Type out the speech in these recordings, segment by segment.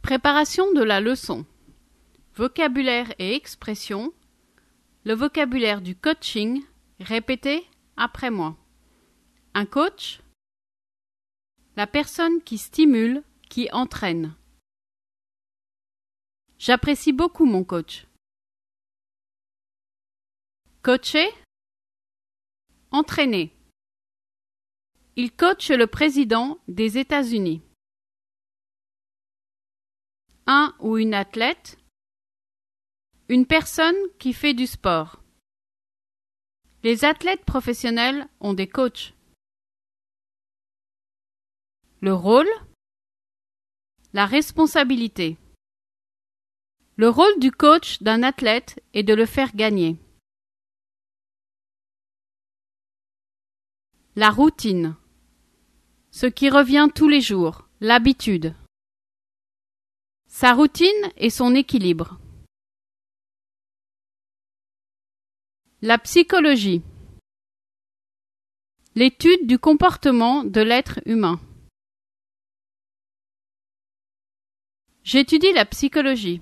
Préparation de la leçon. Vocabulaire et expression. Le vocabulaire du coaching. Répétez après moi. Un coach. La personne qui stimule, qui entraîne. J'apprécie beaucoup mon coach. Coacher. Entraîner. Il coache le président des États-Unis. Un ou une athlète. Une personne qui fait du sport. Les athlètes professionnels ont des coachs. Le rôle. La responsabilité. Le rôle du coach d'un athlète est de le faire gagner. La routine. Ce qui revient tous les jours, l'habitude. Sa routine et son équilibre. La psychologie. L'étude du comportement de l'être humain. J'étudie la psychologie.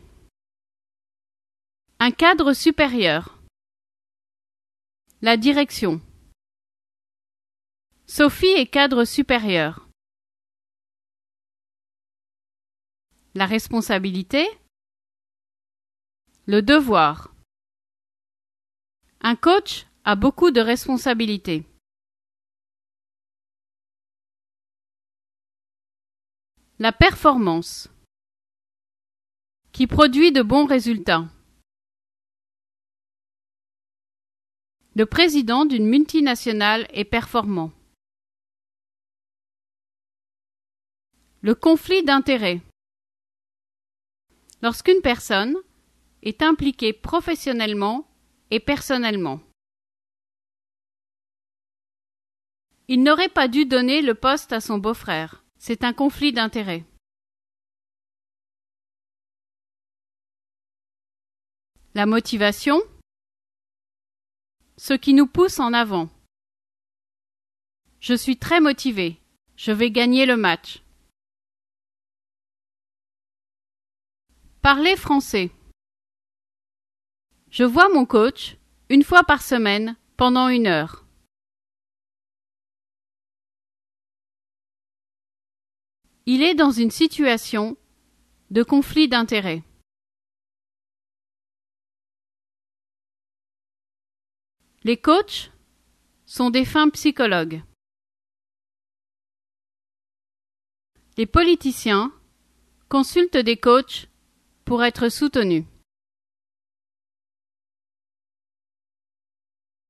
Un cadre supérieur. La direction. Sophie est cadre supérieur. La responsabilité. Le devoir. Un coach a beaucoup de responsabilités. La performance. Qui produit de bons résultats. Le président d'une multinationale est performant. Le conflit d'intérêts. Lorsqu'une personne est impliquée professionnellement et personnellement. Il n'aurait pas dû donner le poste à son beau-frère. C'est un conflit d'intérêts. La motivation. Ce qui nous pousse en avant. Je suis très motivé. Je vais gagner le match. Parler français. Je vois mon coach une fois par semaine pendant 1 heure. Il est dans une situation de conflit d'intérêts. Les coachs sont des fins psychologues. Les politiciens consultent des coachs pour être soutenus.